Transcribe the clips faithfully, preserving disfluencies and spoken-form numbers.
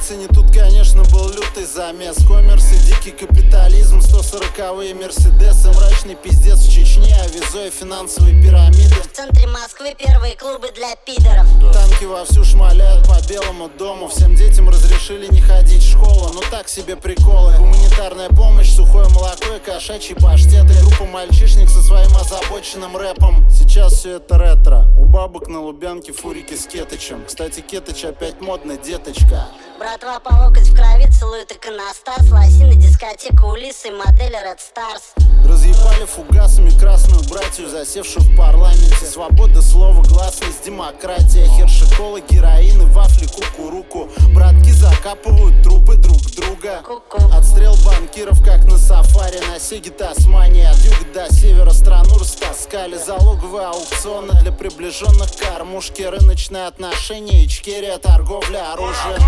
осени тут, конечно, был лютый замес. Коммерс и дикий капитализм, сто сороковые мерседесы, мрачный пиздец в Чечне, а визой финансовые пирамиды. В центре Москвы первые клубы для пидоров. Танки вовсю шмаляют по Белому дому. Всем детям разрешили не ходить в школу. Ну так себе приколы. Гуманитарная помощь, сухое молоко и кошачий паштет. И группа мальчишник со своим озабоченным рэпом. Сейчас все это ретро. У бабок на Лубянке фурики с кетычем. Кстати, кетыч опять модно, деточка. Братва по локоть в крови целует иконостас. Лосины, дискотека, улисы, модели Red Stars. Разъебали фугасами красную братью, засевшую в парламенте. Свобода слова, гласность, демократия. Хершикола, героин и вафли, кукуруку. Братки закапывают трупы друг друга. Ку-ку. Отстрел банкиров, как на сафари. На Сеге Тасмания, от юга до севера страну растаскали. Залоговые аукционы для приближенных к кормушке. Рыночные отношения, Ичкерия, торговля оружием.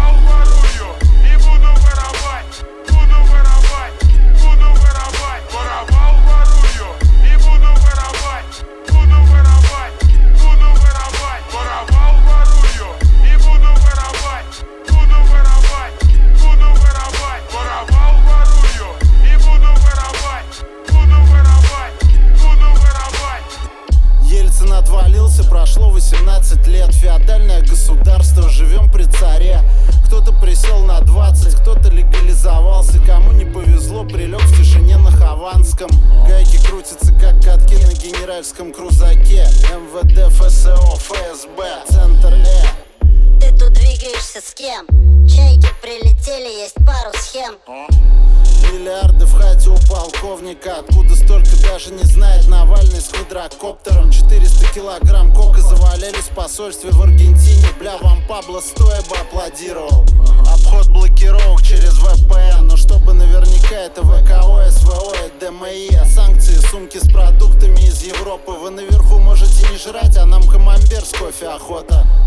И буду воровать, буду воровать, буду воровать. Воровал, ворую, и буду воровать, буду воровать, буду воровать. Воровал, ворую, и буду воровать, буду воровать, буду воровать. Воровал, ворую, и буду воровать, буду воровать, буду воровать. Ельцин отвалился, прошло восемнадцать лет. Феодальное государство, живем при царе. Кто-то присел на двадцать, кто-то легализовался. Кому не повезло, прилег в тишине на Хованском. Гайки крутятся, как катки на генеральском крузаке. эм вэ дэ, эф эс о, эф эс бэ, центр Э. Ты тут двигаешься с кем? Чайки прилетели, есть пару схем. Миллиарды в хате у полковника. Откуда столько, даже не знает Навальный с квадрокоптером. Четыреста килограмм кока завалялись в посольстве в Аргентине. Бля, вам Пабло стоя бы аплодировал. Обход блокировок через вэ пэ эн. Но чтобы наверняка это вэ ка о, эс вэ о и дэ эм и. А санкции, сумки с продуктами из Европы. Вы наверху можете не жрать, а нам камамбер с кофе охота.